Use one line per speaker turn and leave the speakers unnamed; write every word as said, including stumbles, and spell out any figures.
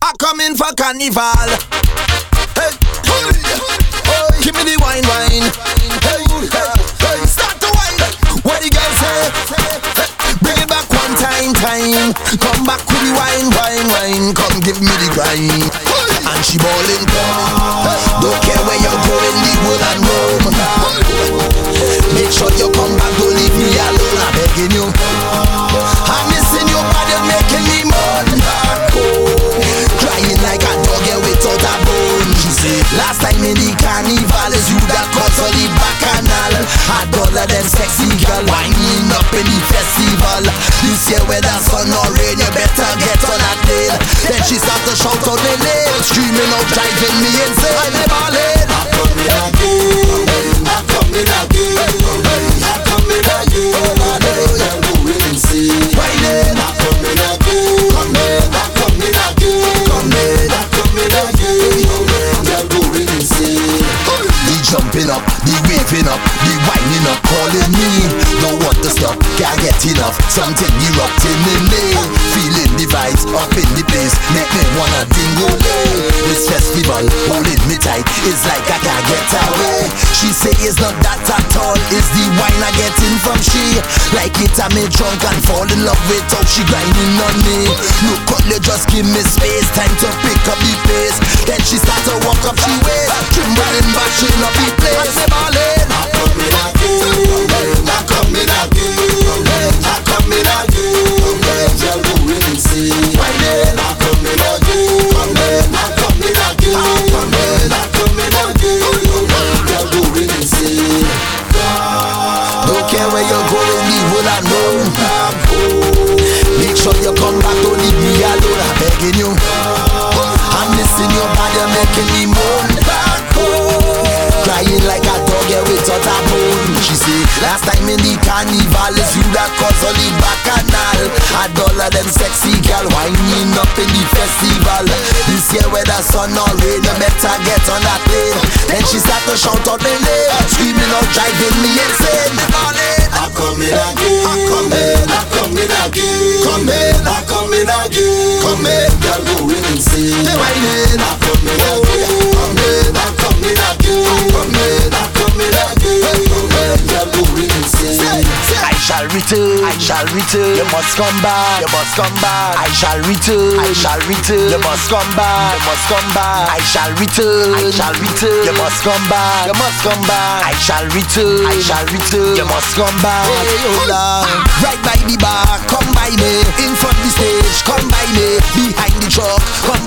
I come in for carnival. Hey, hey, hey. Give me the wine, wine. Hey, hey, hey. Start to wine. What the girls say? Hey, bring it back one time, time. Come back with the wine, wine, wine. Come give me the grind. And she ballin', don't care where you're going, the world and Rome. Make sure you come back, don't leave me alone. I'm begging you. I'm missing your body, making me moan. Crying like a dog, yeah, without a bone. She said, last time in the carnival is you that caused all the bacchanal. I dollar them sexy girl, winding up in the festival. This year whether sun or rain, you better get on that lane. Then she start to shout on the lane, screaming out, driving me insane. I'm ballin'. I come in again, I come in again, I come in again. I know you're going insane. Riding, I come in again, come in, I come in again, come in, I come in again. You're going insane. The jumping up, the waving up, the winding up, calling me. Don't want to stop, can't get enough. Something erupting in me. Feeling the vibes up in the place, make me wanna dingle. This festival holding me tight, it's like I can't get away. She say it's not that at all, it's the wine I getting from she. Like it I me drunk and fall in love with how she grinding on me. No cutlet, just give me space, time to pick up the pace. Then she start to walk up she waist, trembling back, she up the place. I ballin', I come in again, I come in again, I come in again. You're going insane. Riding, I come in again, come in, I come in again, I come in, I come in again. You're going insane. Don't care where you're going, leave what I know. Make sure you come back, don't leave me alone. I'm begging you. I'm missing your body, making me moan. Crying like a dog, yeah, without a bone. She say, last time in the carnival is you that caused all the bacchanal. I dollar them sexy girl, winding up in the festival. This year whether sun or rain, you better get on that lane. Then she start to shout out my name, screaming out, driving me insane. I come in again, I come in, I come in again, come in, I come in again, come in, girl going insane. They whining, I come in again, come in, I come in again, come in, I come in again, come in, girl going insane. I shall return, I shall return. You must come back, you must come back. I shall return, I shall return. You must come back, you must come back. I shall return, I shall return. You must come back, you must come back. I shall return, I shall return. You must come back. Hey, hold on. Right by the bar, come by me. In front the stage, come by me. Behind the truck, come